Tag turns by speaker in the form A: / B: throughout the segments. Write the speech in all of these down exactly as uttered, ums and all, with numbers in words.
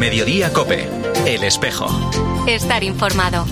A: Mediodía COPE. El espejo.
B: Estar informado.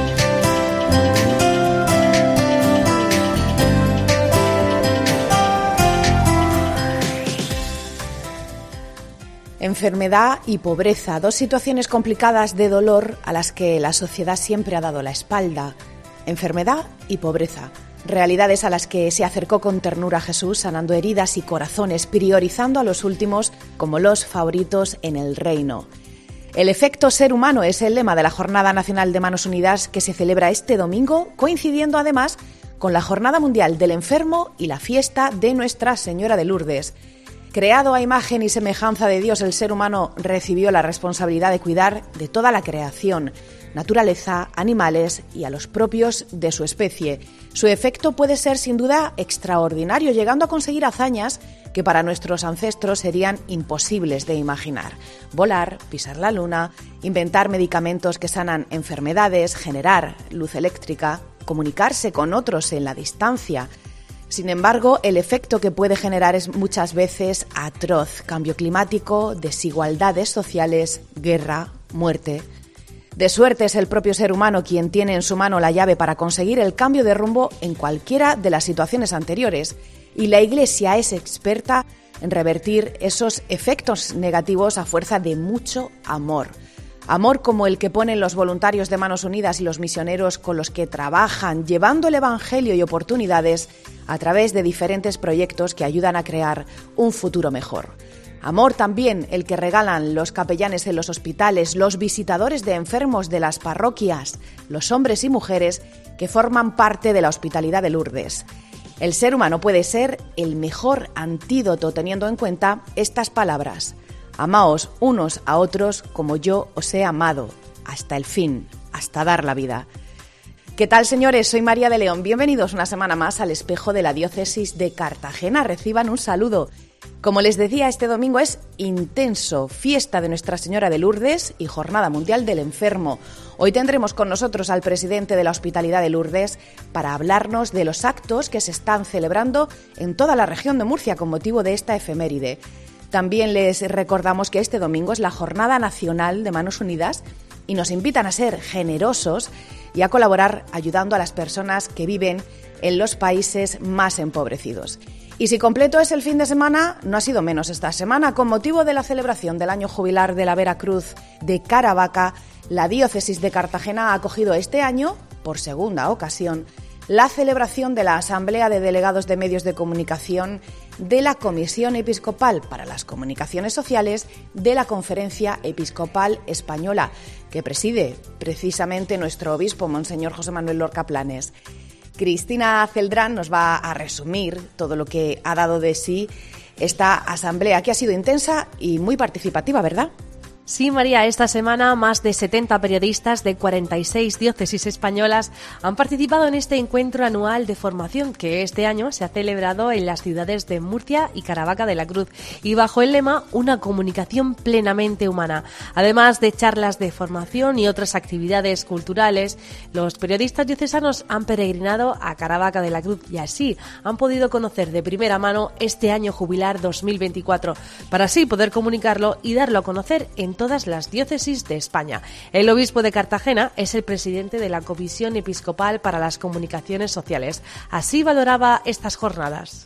C: Enfermedad y pobreza, dos situaciones complicadas de dolor a las que la sociedad siempre ha dado la espalda. Enfermedad y pobreza, realidades a las que se acercó con ternura Jesús, sanando heridas y corazones, priorizando a los últimos como los favoritos en el reino. El efecto ser humano es el lema de la Jornada Nacional de Manos Unidas que se celebra este domingo, coincidiendo además con la Jornada Mundial del Enfermo y la fiesta de Nuestra Señora de Lourdes. Creado a imagen y semejanza de Dios, el ser humano recibió la responsabilidad de cuidar de toda la creación, naturaleza, animales y a los propios de su especie. Su efecto puede ser sin duda extraordinario, llegando a conseguir hazañas que para nuestros ancestros serían imposibles de imaginar. Volar, pisar la luna, inventar medicamentos que sanan enfermedades, generar luz eléctrica, comunicarse con otros en la distancia. Sin embargo, el efecto que puede generar es muchas veces atroz: cambio climático, desigualdades sociales, guerra, muerte. De suerte es el propio ser humano quien tiene en su mano la llave para conseguir el cambio de rumbo en cualquiera de las situaciones anteriores, y la Iglesia es experta en revertir esos efectos negativos a fuerza de mucho amor. Amor como el que ponen los voluntarios de Manos Unidas y los misioneros con los que trabajan, llevando el Evangelio y oportunidades a través de diferentes proyectos que ayudan a crear un futuro mejor. Amor también el que regalan los capellanes en los hospitales, los visitadores de enfermos de las parroquias, los hombres y mujeres que forman parte de la hospitalidad de Lourdes. El ser humano puede ser el mejor antídoto teniendo en cuenta estas palabras: amaos unos a otros como yo os he amado, hasta el fin, hasta dar la vida. ¿Qué tal, señores? Soy María de León. Bienvenidos una semana más al espejo de la diócesis de Cartagena. Reciban un saludo. Como les decía, este domingo es intenso, fiesta de Nuestra Señora de Lourdes y Jornada Mundial del Enfermo. Hoy tendremos con nosotros al presidente de la Hospitalidad de Lourdes para hablarnos de los actos que se están celebrando en toda la región de Murcia con motivo de esta efeméride. También les recordamos que este domingo es la Jornada Nacional de Manos Unidas y nos invitan a ser generosos y a colaborar ayudando a las personas que viven en los países más empobrecidos. Y si completo es el fin de semana, no ha sido menos esta semana. Con motivo de la celebración del año jubilar de la Vera Cruz de Caravaca, la diócesis de Cartagena ha acogido este año, por segunda ocasión, la celebración de la Asamblea de Delegados de Medios de Comunicación de la Comisión Episcopal para las Comunicaciones Sociales de la Conferencia Episcopal Española, que preside precisamente nuestro obispo, Monseñor José Manuel Lorca Planes. Cristina Celdrán nos va a resumir todo lo que ha dado de sí esta asamblea, que ha sido intensa y muy participativa, ¿verdad?
D: Sí, María, esta semana más de setenta periodistas de cuarenta y seis diócesis españolas han participado en este encuentro anual de formación que este año se ha celebrado en las ciudades de Murcia y Caravaca de la Cruz y bajo el lema Una comunicación plenamente humana. Además de charlas de formación y otras actividades culturales, los periodistas diocesanos han peregrinado a Caravaca de la Cruz y así han podido conocer de primera mano este año jubilar dos mil veinticuatro para así poder comunicarlo y darlo a conocer en todas las diócesis de España. El obispo de Cartagena es el presidente de la Comisión Episcopal para las Comunicaciones Sociales. Así valoraba estas jornadas.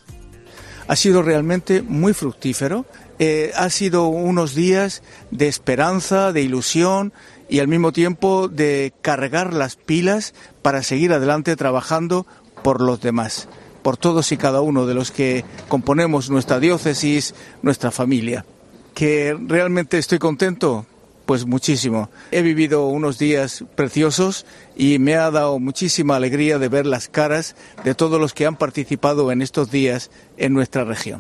E: Ha sido realmente muy fructífero. Eh, ha sido unos días de esperanza, de ilusión y al mismo tiempo de cargar las pilas para seguir adelante trabajando por los demás, por todos y cada uno de los que componemos nuestra diócesis, nuestra familia. ¿Que realmente estoy contento? Pues muchísimo. He vivido unos días preciosos y me ha dado muchísima alegría de ver las caras de todos los que han participado en estos días en nuestra región.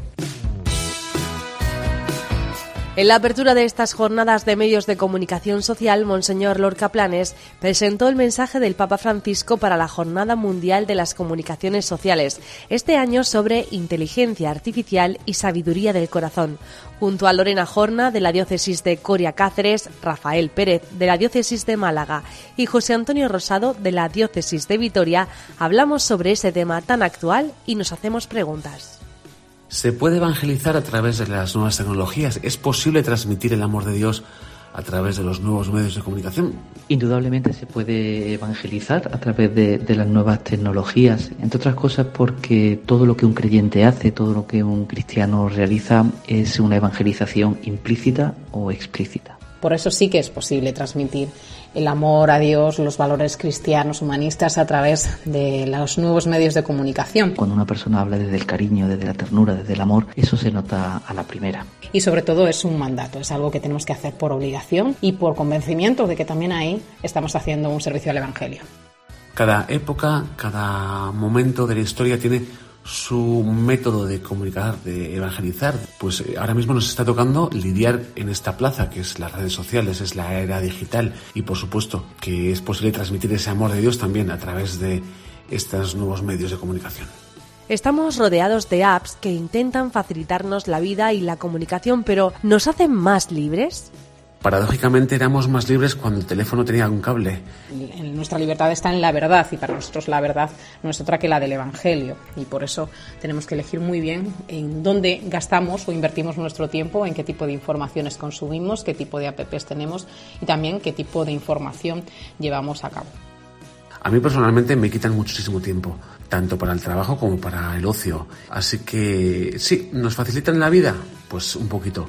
D: En la apertura de estas jornadas de medios de comunicación social, Monseñor Lorca Planes presentó el mensaje del Papa Francisco para la Jornada Mundial de las Comunicaciones Sociales, este año sobre inteligencia artificial y sabiduría del corazón. Junto a Lorena Jorna, de la diócesis de Coria Cáceres, Rafael Pérez, de la diócesis de Málaga y José Antonio Rosado, de la diócesis de Vitoria, hablamos sobre ese tema tan actual y nos hacemos preguntas.
F: Se puede evangelizar a través de las nuevas tecnologías. Es posible transmitir el amor de Dios a través de los nuevos medios de comunicación?
G: Indudablemente se puede evangelizar a través de, de las nuevas tecnologías, entre otras cosas porque todo lo que un creyente hace, todo lo que un cristiano realiza es una evangelización implícita o explícita.
H: Por eso sí que es posible transmitir el amor a Dios, los valores cristianos, humanistas a través de los nuevos medios de comunicación.
G: Cuando una persona habla desde el cariño, desde la ternura, desde el amor, eso se nota a la primera.
H: Y sobre todo es un mandato, es algo que tenemos que hacer por obligación y por convencimiento de que también ahí estamos haciendo un servicio al Evangelio.
F: Cada época, cada momento de la historia tiene su método de comunicar, de evangelizar. Pues ahora mismo nos está tocando lidiar en esta plaza que es las redes sociales, es la era digital, y por supuesto que es posible transmitir ese amor de Dios también a través de estos nuevos medios de comunicación.
D: Estamos rodeados de apps que intentan facilitarnos la vida y la comunicación, pero ¿nos hacen más libres?
F: Paradójicamente éramos más libres cuando el teléfono tenía un cable.
H: Nuestra libertad está en la verdad y para nosotros la verdad no es otra que la del Evangelio, y por eso tenemos que elegir muy bien en dónde gastamos o invertimos nuestro tiempo, en qué tipo de informaciones consumimos, qué tipo de apps tenemos y también qué tipo de información llevamos a cabo.
F: A mí personalmente me quitan muchísimo tiempo, tanto para el trabajo como para el ocio. Así que sí, ¿nos facilitan la vida? Pues un poquito.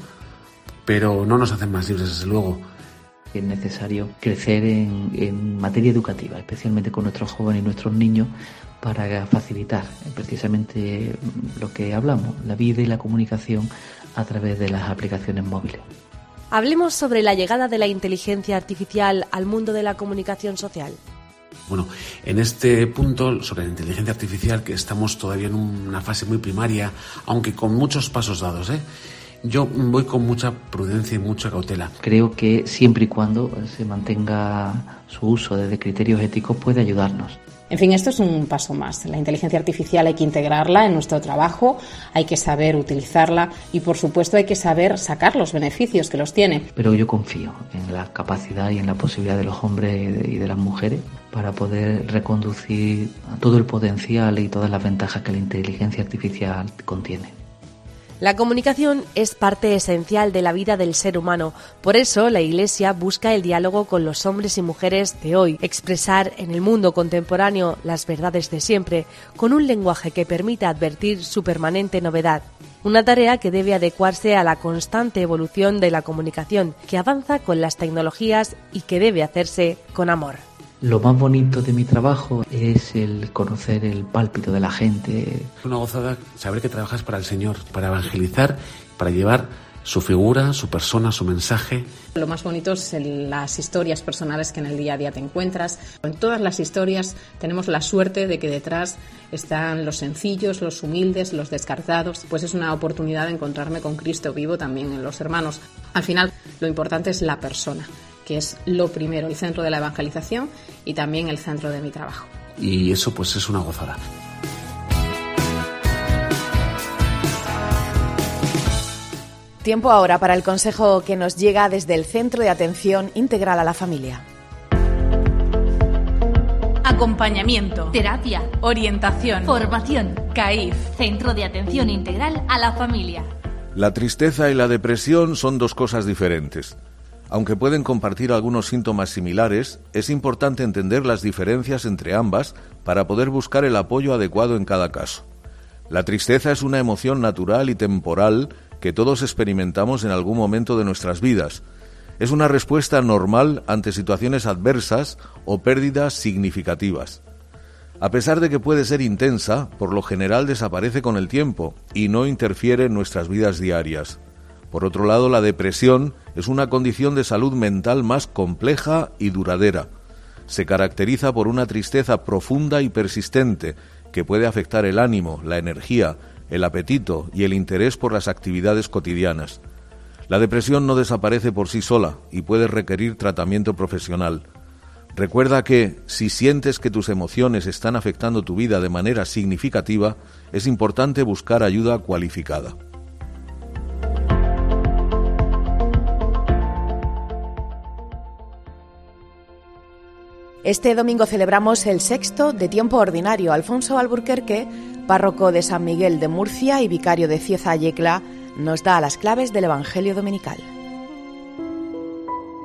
F: Pero no nos hacen más libres, desde luego.
G: Es necesario crecer en, en materia educativa, especialmente con nuestros jóvenes y nuestros niños, para facilitar precisamente lo que hablamos, la vida y la comunicación a través de las aplicaciones móviles.
D: Hablemos sobre la llegada de la inteligencia artificial al mundo de la comunicación social.
F: Bueno, en este punto sobre la inteligencia artificial, que estamos todavía en una fase muy primaria, aunque con muchos pasos dados, ¿eh? Yo voy con mucha prudencia y mucha cautela.
G: Creo que siempre y cuando se mantenga su uso desde criterios éticos puede ayudarnos.
H: En fin, esto es un paso más. La inteligencia artificial hay que integrarla en nuestro trabajo, hay que saber utilizarla y, por supuesto, hay que saber sacar los beneficios que los tiene.
G: Pero yo confío en la capacidad y en la posibilidad de los hombres y de las mujeres para poder reconducir todo el potencial y todas las ventajas que la inteligencia artificial contiene.
D: La comunicación es parte esencial de la vida del ser humano. Por eso, la Iglesia busca el diálogo con los hombres y mujeres de hoy, expresar en el mundo contemporáneo las verdades de siempre, con un lenguaje que permita advertir su permanente novedad. Una tarea que debe adecuarse a la constante evolución de la comunicación, que avanza con las tecnologías y que debe hacerse con amor.
G: Lo más bonito de mi trabajo es el conocer el pálpito de la gente.
F: Es una gozada saber que trabajas para el Señor, para evangelizar, para llevar su figura, su persona, su mensaje.
H: Lo más bonito es el, las historias personales que en el día a día te encuentras. En todas las historias tenemos la suerte de que detrás están los sencillos, los humildes, los descartados. Pues es una oportunidad de encontrarme con Cristo vivo también en los hermanos. Al final, lo importante es la persona, que es lo primero, el centro de la evangelización y también el centro de mi trabajo.
F: Y eso pues es una gozada.
C: Tiempo ahora para el consejo que nos llega desde el Centro de Atención Integral a la Familia.
B: Acompañamiento, terapia,
I: orientación,
B: formación,
I: C A I F,
B: Centro de Atención Integral a la Familia.
J: La tristeza y la depresión son dos cosas diferentes. Aunque pueden compartir algunos síntomas similares, es importante entender las diferencias entre ambas para poder buscar el apoyo adecuado en cada caso. La tristeza es una emoción natural y temporal que todos experimentamos en algún momento de nuestras vidas. Es una respuesta normal ante situaciones adversas o pérdidas significativas. A pesar de que puede ser intensa, por lo general desaparece con el tiempo y no interfiere en nuestras vidas diarias. Por otro lado, la depresión es una condición de salud mental más compleja y duradera. Se caracteriza por una tristeza profunda y persistente que puede afectar el ánimo, la energía, el apetito y el interés por las actividades cotidianas. La depresión no desaparece por sí sola y puede requerir tratamiento profesional. Recuerda que, si sientes que tus emociones están afectando tu vida de manera significativa, es importante buscar ayuda cualificada.
C: Este domingo celebramos el sexto de tiempo ordinario. Alfonso Alburquerque, párroco de San Miguel de Murcia y vicario de Cieza Yecla, nos da las claves del Evangelio dominical.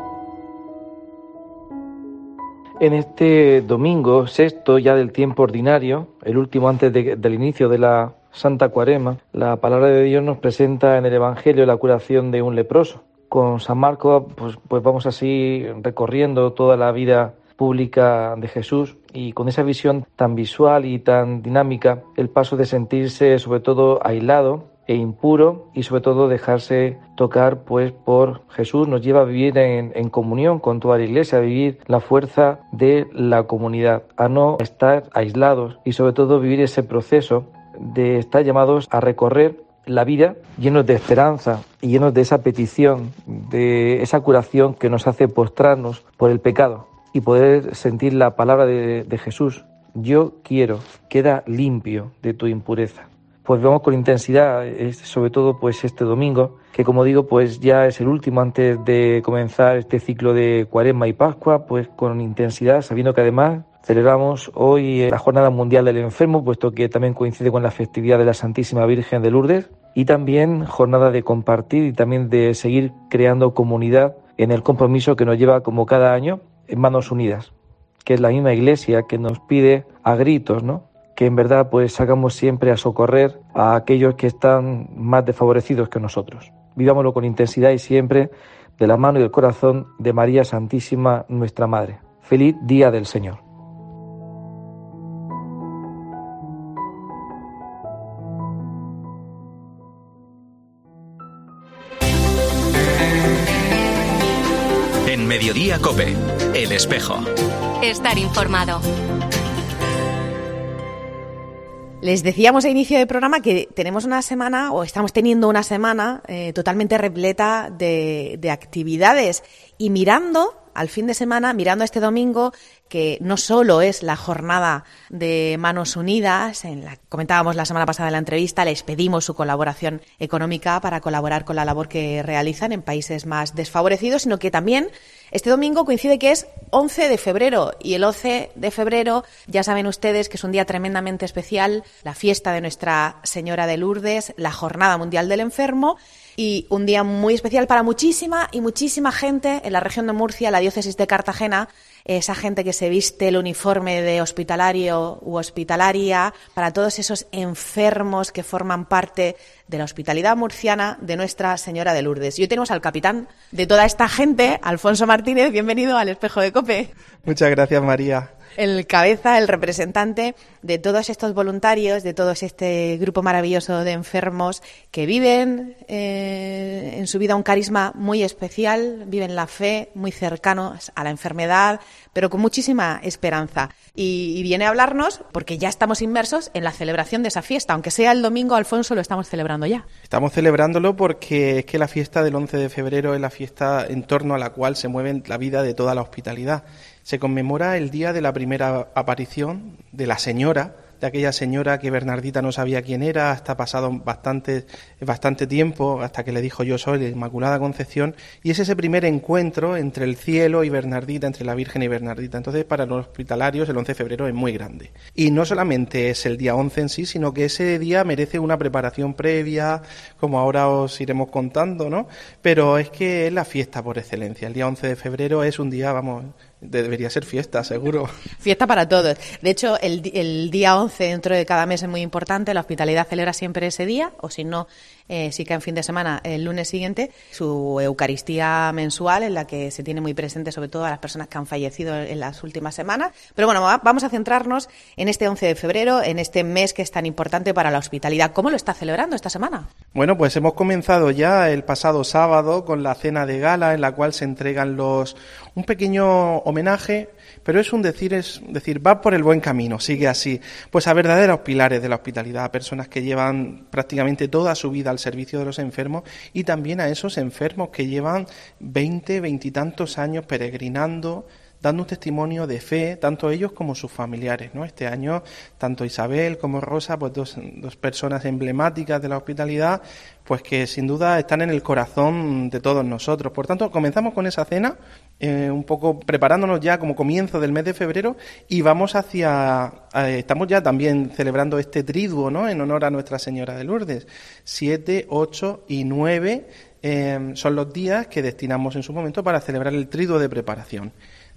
I: En este domingo sexto ya del tiempo ordinario, el último antes de, del inicio de la Santa Cuaresma, la palabra de Dios nos presenta en el Evangelio la curación de un leproso. Con San Marcos pues, pues vamos así recorriendo toda la vida pública de Jesús y con esa visión tan visual y tan dinámica, el paso de sentirse sobre todo aislado e impuro y sobre todo dejarse tocar pues por Jesús nos lleva a vivir en, en comunión con toda la Iglesia, a vivir la fuerza de la comunidad, a no estar aislados y sobre todo vivir ese proceso de estar llamados a recorrer la vida llenos de esperanza y llenos de esa petición, de esa curación que nos hace postrarnos por el pecado y poder sentir la palabra de, de Jesús. Yo quiero, queda limpio de tu impureza. Pues vemos con intensidad, sobre todo pues este domingo, que como digo, pues ya es el último antes de comenzar este ciclo de Cuaresma y Pascua, pues con intensidad, sabiendo que además celebramos hoy la Jornada Mundial del Enfermo, puesto que también coincide con la festividad de la Santísima Virgen de Lourdes, y también jornada de compartir y también de seguir creando comunidad en el compromiso que nos lleva como cada año en Manos Unidas, que es la misma Iglesia que nos pide a gritos, ¿no?, que en verdad pues sacamos siempre a socorrer a aquellos que están más desfavorecidos que nosotros. Vivámoslo con intensidad y siempre de la mano y del corazón de María Santísima, nuestra Madre. Feliz Día del Señor.
A: En Mediodía COPE, El Espejo.
B: Estar informado.
C: Les decíamos a inicio del programa que tenemos una semana, o estamos teniendo una semana eh, totalmente repleta de, de actividades. Y mirando al fin de semana, mirando este domingo, que no solo es la jornada de Manos Unidas, en la comentábamos la semana pasada en la entrevista, les pedimos su colaboración económica para colaborar con la labor que realizan en países más desfavorecidos, sino que también este domingo coincide que es once de febrero, y el once de febrero ya saben ustedes que es un día tremendamente especial, la fiesta de Nuestra Señora de Lourdes, la Jornada Mundial del Enfermo, y un día muy especial para muchísima y muchísima gente en la región de Murcia, la diócesis de Cartagena, esa gente que se viste el uniforme de hospitalario u hospitalaria, para todos esos enfermos que forman parte de la hospitalidad murciana de Nuestra Señora de Lourdes. Y hoy tenemos al capitán de toda esta gente, Alfonso Martínez. Bienvenido al Espejo de COPE.
K: Muchas gracias, María.
C: El cabeza, el representante de todos estos voluntarios, de todo este grupo maravilloso de enfermos que viven eh, en su vida un carisma muy especial, viven la fe, muy cercanos a la enfermedad, pero con muchísima esperanza. Y, y viene a hablarnos, porque ya estamos inmersos en la celebración de esa fiesta, aunque sea el domingo, Alfonso, lo estamos celebrando ya.
K: Estamos celebrándolo porque es que la fiesta del once de febrero es la fiesta en torno a la cual se mueve la vida de toda la hospitalidad. Se conmemora el día de la primera aparición de la señora, de aquella señora que Bernardita no sabía quién era, hasta pasado bastante, bastante tiempo, hasta que le dijo yo soy la Inmaculada Concepción, y es ese primer encuentro entre el cielo y Bernardita, entre la Virgen y Bernardita. Entonces, para los hospitalarios el once de febrero es muy grande. Y no solamente es el día once en sí, sino que ese día merece una preparación previa, como ahora os iremos contando, ¿no? Pero es que es la fiesta por excelencia. El día once de febrero es un día, vamos, debería ser fiesta, seguro.
C: Fiesta para todos. De hecho, el, el día once dentro de cada mes es muy importante. La hospitalidad celebra siempre ese día, o si no, eh, sí que en fin de semana, el lunes siguiente, su Eucaristía mensual, en la que se tiene muy presente sobre todo a las personas que han fallecido en las últimas semanas. Pero bueno, vamos a centrarnos en este once de febrero, en este mes que es tan importante para la hospitalidad. ¿Cómo lo está celebrando esta semana?
K: Bueno, pues hemos comenzado ya el pasado sábado con la cena de gala, en la cual se entregan los un pequeño homenaje, pero es un decir, es decir, va por el buen camino, sigue así, pues a verdaderos pilares de la hospitalidad, a personas que llevan prácticamente toda su vida al servicio de los enfermos, y también a esos enfermos que llevan veinte, veintitantos años peregrinando, dando un testimonio de fe, tanto ellos como sus familiares, ¿no? Este año, tanto Isabel como Rosa, pues dos, dos personas emblemáticas de la hospitalidad, pues que sin duda están en el corazón de todos nosotros. Por tanto, comenzamos con esa cena, eh, un poco preparándonos ya como comienzo del mes de febrero, y vamos hacia, eh, estamos ya también celebrando este triduo, ¿no?, en honor a Nuestra Señora de Lourdes. Siete, ocho y nueve eh, son los días que destinamos en su momento para celebrar el triduo de preparación.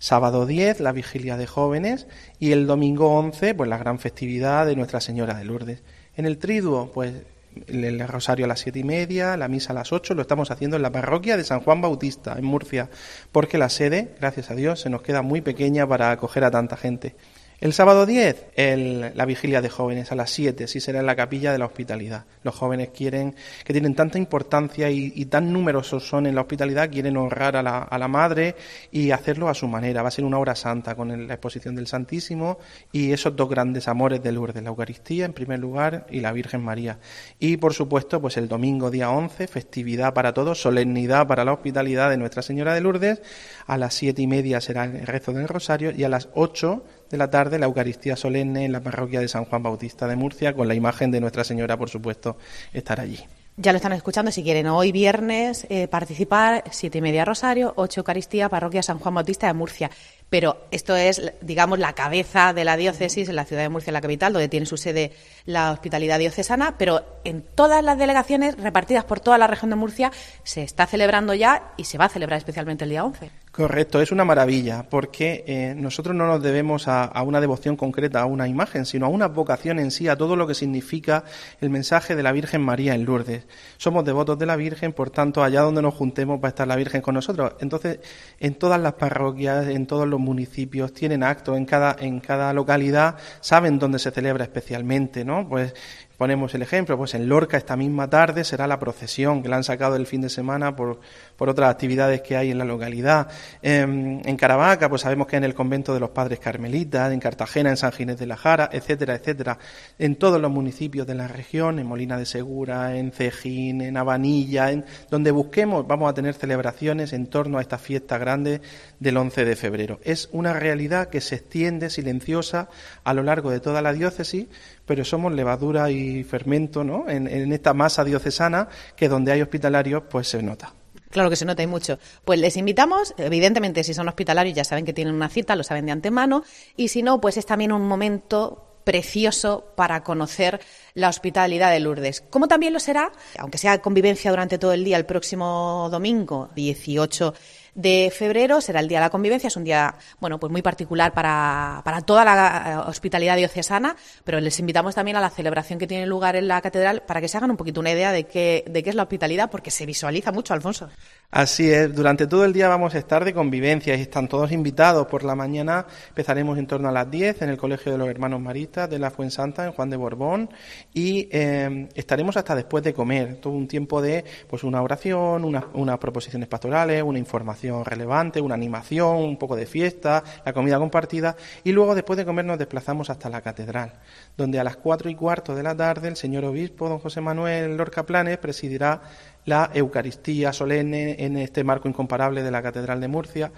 K: Sábado diez, la vigilia de jóvenes, y el domingo once, pues la gran festividad de Nuestra Señora de Lourdes. En el triduo, pues el rosario a las siete y media, la misa a las ocho, lo estamos haciendo en la parroquia de San Juan Bautista, en Murcia, porque la sede, gracias a Dios, se nos queda muy pequeña para acoger a tanta gente. El sábado diez, el, la vigilia de jóvenes a las siete, sí será en la capilla de la hospitalidad. Los jóvenes quieren, que tienen tanta importancia y, y tan numerosos son en la hospitalidad, quieren honrar a la, a la Madre y hacerlo a su manera. Va a ser una hora santa con el, la exposición del Santísimo y esos dos grandes amores de Lourdes, la Eucaristía en primer lugar y la Virgen María. Y por supuesto, pues el domingo día once, festividad para todos, solemnidad para la hospitalidad de Nuestra Señora de Lourdes. A las siete y media será el rezo del rosario y a las ocho de la tarde la Eucaristía solemne en la parroquia de San Juan Bautista de Murcia, con la imagen de Nuestra Señora, por supuesto, estar allí.
C: Ya lo están escuchando, si quieren hoy viernes eh, participar, siete y media rosario, ocho Eucaristía, parroquia San Juan Bautista de Murcia. Pero esto es, digamos, la cabeza de la diócesis en la ciudad de Murcia, la capital, donde tiene su sede la Hospitalidad Diocesana, pero en todas las delegaciones repartidas por toda la región de Murcia se está celebrando ya y se va a celebrar especialmente el día once.
K: Correcto, es una maravilla, porque eh, nosotros no nos debemos a, a una devoción concreta, a una imagen, sino a una vocación en sí, a todo lo que significa el mensaje de la Virgen María en Lourdes. Somos devotos de la Virgen, por tanto, allá donde nos juntemos va a estar la Virgen con nosotros. Entonces, en todas las parroquias, en todos los municipios, tienen actos, en cada, en cada localidad saben dónde se celebra especialmente, ¿no? Pues ponemos el ejemplo, pues en Lorca esta misma tarde será la procesión que la han sacado el fin de semana por, por otras actividades que hay en la localidad. En, en Caravaca, pues sabemos que en el convento de los Padres Carmelitas, en Cartagena, en San Ginés de la Jara, etcétera, etcétera. En todos los municipios de la región, en Molina de Segura, en Cejín, en Habanilla, en donde busquemos, vamos a tener celebraciones en torno a esta fiesta grande del once de febrero. Es una realidad que se extiende silenciosa a lo largo de toda la diócesis, pero somos levadura y fermento, ¿no?, en, en esta masa diocesana, que donde hay hospitalarios pues se nota.
C: Claro que se nota y mucho. Pues les invitamos, evidentemente si son hospitalarios ya saben que tienen una cita, lo saben de antemano, y si no, pues es también un momento precioso para conocer la hospitalidad de Lourdes. Como también lo será, aunque sea convivencia durante todo el día, el próximo domingo dieciocho de febrero será el Día de la Convivencia. Es un día, bueno, pues muy particular para, para toda la hospitalidad diocesana, pero les invitamos también a la celebración que tiene lugar en la catedral para que se hagan un poquito una idea de qué, de qué es la hospitalidad, porque se visualiza mucho, Alfonso.
K: Así es, durante todo el día vamos a estar de convivencia y están todos invitados. Por la mañana empezaremos en torno a las diez en el Colegio de los Hermanos Maristas de la Fuensanta, en Juan de Borbón, y eh, estaremos hasta después de comer, todo un tiempo de pues una oración, una, unas proposiciones pastorales, una información relevante, una animación, un poco de fiesta, la comida compartida, y luego después de comer nos desplazamos hasta la catedral, donde a las cuatro y cuarto de la tarde el señor obispo don José Manuel Lorca Planes presidirá la Eucaristía solemne en este marco incomparable de la Catedral de Murcia.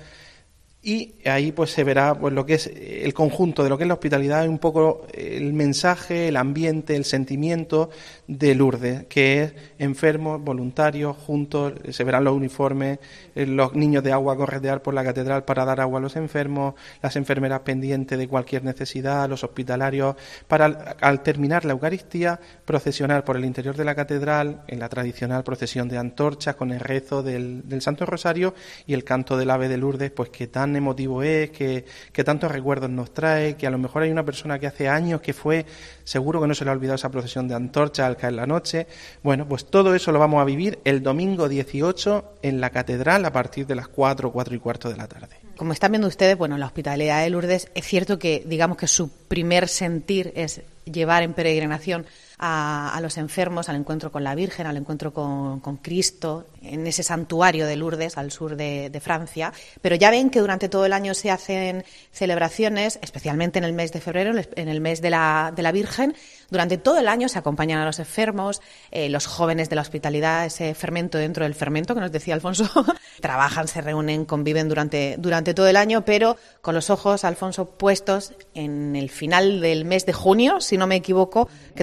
K: Y ahí pues se verá pues lo que es el conjunto de lo que es la hospitalidad, un poco el mensaje, el ambiente, el sentimiento de Lourdes, que es enfermos, voluntarios, juntos, se verán los uniformes, los niños de agua corretear por la catedral para dar agua a los enfermos, las enfermeras pendientes de cualquier necesidad, los hospitalarios, para al terminar la Eucaristía procesionar por el interior de la catedral en la tradicional procesión de antorchas con el rezo del, del Santo Rosario y el canto del Ave de Lourdes, pues que tan emotivo es, que, que tantos recuerdos nos trae, que a lo mejor hay una persona que hace años que fue, seguro que no se le ha olvidado esa procesión de antorcha al caer la noche. Bueno, pues todo eso lo vamos a vivir el domingo dieciocho en la catedral a partir de las cuatro, cuatro y cuarto de la tarde.
C: Como están viendo ustedes, bueno, la hospitalidad de Lourdes, es cierto que digamos que su primer sentir es llevar en peregrinación a, a los enfermos al encuentro con la Virgen, al encuentro con, con Cristo, en ese santuario de Lourdes, al sur de, de Francia. Pero ya ven que durante todo el año se hacen celebraciones, especialmente en el mes de febrero, en el mes de la, de la Virgen. Durante todo el año se acompañan a los enfermos, eh, los jóvenes de la hospitalidad, ese fermento dentro del fermento que nos decía Alfonso, trabajan, se reúnen, conviven durante, durante todo el año, pero con los ojos, Alfonso, puestos en el final del mes de junio, si no me equivoco, que tendrá lugar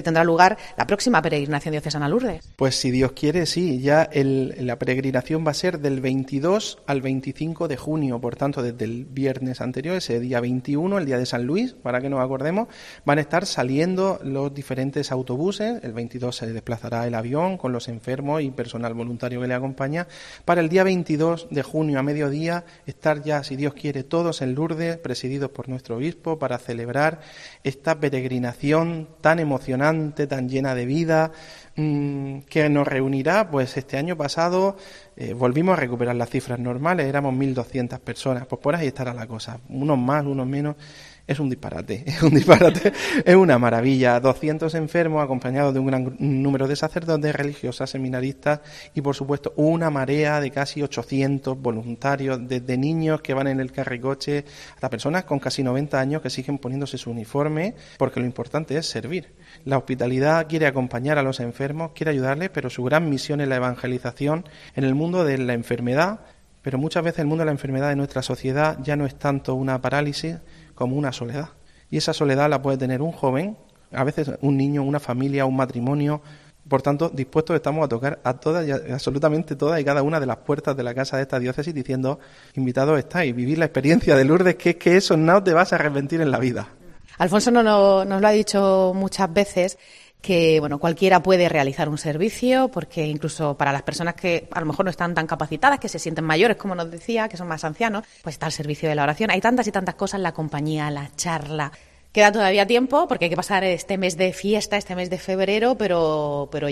C: celebrar la próxima peregrinación diocesana a Lourdes.
K: Pues si Dios quiere, sí, ya el, la peregrinación va a ser del veintidós al veinticinco de junio, por tanto desde el viernes anterior, ese día veintiuno, el día de San Luis, para que nos acordemos, van a estar saliendo los diferentes autobuses. El veintidós se desplazará el avión con los enfermos y personal voluntario que le acompaña, para el día veintidós de junio a mediodía estar ya, si Dios quiere, todos en Lourdes, presididos por nuestro obispo, para celebrar esta peregrinación tan emocionante, tan llena de vida, mmm, que nos reunirá. Pues este año pasado eh, volvimos a recuperar las cifras normales, éramos mil doscientas personas, pues por ahí estará la cosa, unos más, unos menos. Es un disparate, es un disparate, es una maravilla. doscientos enfermos acompañados de un gran número de sacerdotes, religiosas, seminaristas y, por supuesto, una marea de casi ochocientos voluntarios, desde niños que van en el carricoche hasta personas con casi noventa años que siguen poniéndose su uniforme, porque lo importante es servir. La hospitalidad quiere acompañar a los enfermos, quiere ayudarles, pero su gran misión es la evangelización en el mundo de la enfermedad. Pero muchas veces el mundo de la enfermedad de nuestra sociedad ya no es tanto una parálisis como una soledad. Y esa soledad la puede tener un joven, a veces un niño, una familia, un matrimonio. Por tanto, dispuestos estamos a tocar a todas, y a, absolutamente todas y cada una de las puertas de la casa de esta diócesis, diciendo, invitados estáis, vivir la experiencia de Lourdes, que es que eso no te vas a arrepentir en la vida.
C: Alfonso no, no, nos lo ha dicho muchas veces, que bueno, cualquiera puede realizar un servicio, porque incluso para las personas que a lo mejor no están tan capacitadas, que se sienten mayores, como nos decía, que son más ancianos, pues está el servicio de la oración. Hay tantas y tantas cosas, la compañía, la charla. Queda todavía tiempo, porque hay que pasar este mes de fiesta, este mes de febrero, pero pero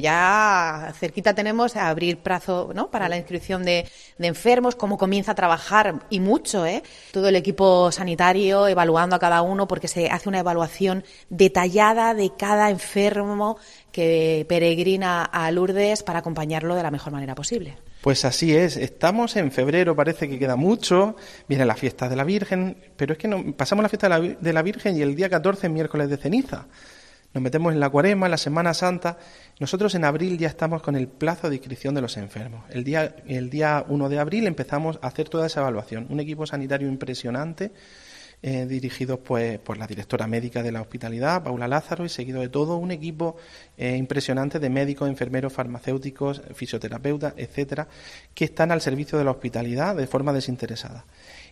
C: ya cerquita tenemos a abrir plazo, ¿no?, para la inscripción de, de enfermos, cómo comienza a trabajar, y mucho, ¿eh? Todo el equipo sanitario evaluando a cada uno, porque se hace una evaluación detallada de cada enfermo que peregrina a Lourdes para acompañarlo de la mejor manera posible.
K: Pues así es, estamos en febrero, parece que queda mucho, viene la fiesta de la Virgen, pero es que no, pasamos la fiesta de la, de la Virgen y el día catorce, miércoles de ceniza, nos metemos en la Cuaresma, en la Semana Santa. Nosotros en abril ya estamos con el plazo de inscripción de los enfermos. El día, el día uno de abril empezamos a hacer toda esa evaluación, un equipo sanitario impresionante, Eh, dirigidos pues por la directora médica de la hospitalidad, Paula Lázaro, y seguido de todo un equipo eh, impresionante de médicos, enfermeros, farmacéuticos, fisioterapeutas, etcétera, que están al servicio de la hospitalidad de forma desinteresada.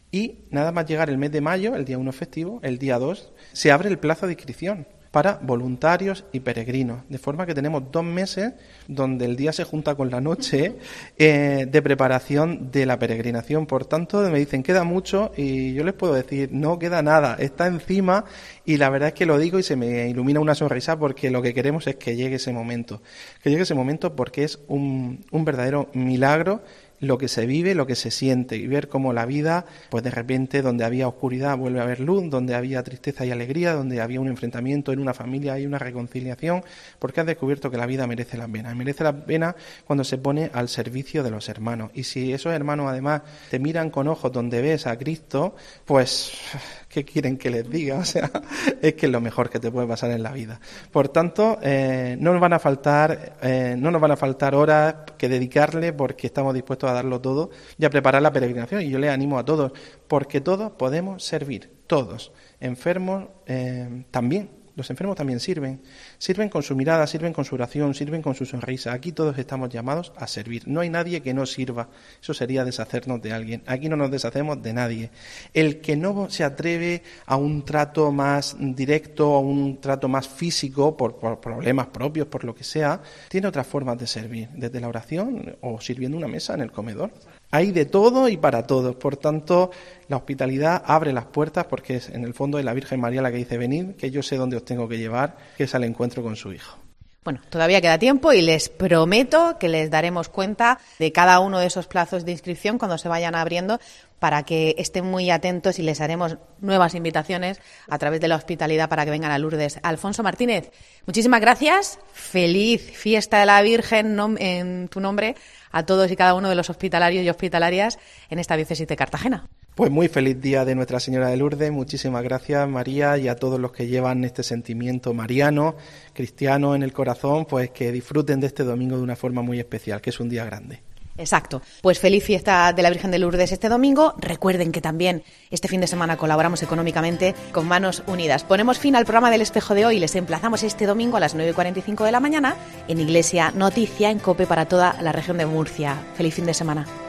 K: Y nada más llegar el mes de mayo, el día uno festivo, el día dos, se abre el plazo de inscripción para voluntarios y peregrinos, de forma que tenemos dos meses donde el día se junta con la noche eh, de preparación de la peregrinación. Por tanto, me dicen, queda mucho, y yo les puedo decir, no queda nada, está encima, y la verdad es que lo digo y se me ilumina una sonrisa, porque lo que queremos es que llegue ese momento, que llegue ese momento porque es un, un verdadero milagro lo que se vive, lo que se siente, y ver cómo la vida, pues de repente, donde había oscuridad vuelve a haber luz, donde había tristeza y alegría, donde había un enfrentamiento en una familia hay una reconciliación, porque has descubierto que la vida merece la pena, merece la pena cuando se pone al servicio de los hermanos. Y si esos hermanos además te miran con ojos donde ves a Cristo, pues ¿qué quieren que les diga? O sea, es que es lo mejor que te puede pasar en la vida. Por tanto, eh, no nos van a faltar, eh, no nos van a faltar horas que dedicarle, porque estamos dispuestos a darlo todo y a preparar la peregrinación. Y yo les animo a todos, porque todos podemos servir, todos, enfermos eh, también. Los enfermos también sirven, sirven con su mirada, sirven con su oración, sirven con su sonrisa. Aquí todos estamos llamados a servir. No hay nadie que no sirva. Eso sería deshacernos de alguien. Aquí no nos deshacemos de nadie. El que no se atreve a un trato más directo, a un trato más físico, por, por problemas propios, por lo que sea, tiene otras formas de servir, desde la oración o sirviendo una mesa en el comedor. Hay de todo y para todos. Por tanto, la hospitalidad abre las puertas, porque es en el fondo es la Virgen María la que dice, venid, que yo sé dónde os tengo que llevar, que es al encuentro con su Hijo.
C: Bueno, todavía queda tiempo y les prometo que les daremos cuenta de cada uno de esos plazos de inscripción cuando se vayan abriendo, para que estén muy atentos, y les haremos nuevas invitaciones a través de la hospitalidad para que vengan a Lourdes. Alfonso Martínez, muchísimas gracias. Feliz fiesta de la Virgen en tu nombre a todos y cada uno de los hospitalarios y hospitalarias en esta diócesis de Cartagena.
K: Pues muy feliz día de Nuestra Señora de Lourdes. Muchísimas gracias, María, y a todos los que llevan este sentimiento mariano, cristiano en el corazón, pues que disfruten de este domingo de una forma muy especial, que es un día grande.
C: Exacto. Pues feliz fiesta de la Virgen de Lourdes este domingo. Recuerden que también este fin de semana colaboramos económicamente con Manos Unidas. Ponemos fin al programa del Espejo de hoy y les emplazamos este domingo a las nueve y cuarenta y cinco de la mañana en Iglesia Noticia, en COPE, para toda la región de Murcia. Feliz fin de semana.